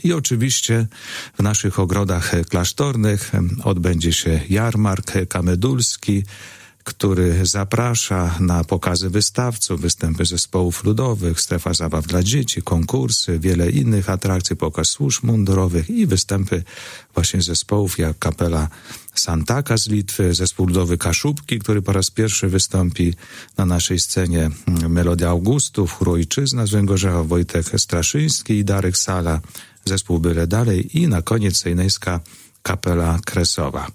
I oczywiście w naszych ogrodach klasztornych odbędzie się jarmark kamedulski, który zaprasza na pokazy wystawców, występy zespołów ludowych, strefa zabaw dla dzieci, konkursy, wiele innych atrakcji, pokaz służb mundurowych i występy właśnie zespołów jak kapela Santaka z Litwy, zespół ludowy Kaszubki, który po raz pierwszy wystąpi na naszej scenie, Melodia Augustów, chór Ojczyzna z Węgorzewa, Wojtek Straszyński i Darek Sala, zespół Byle Dalej i na koniec sejneńska kapela Kresowa.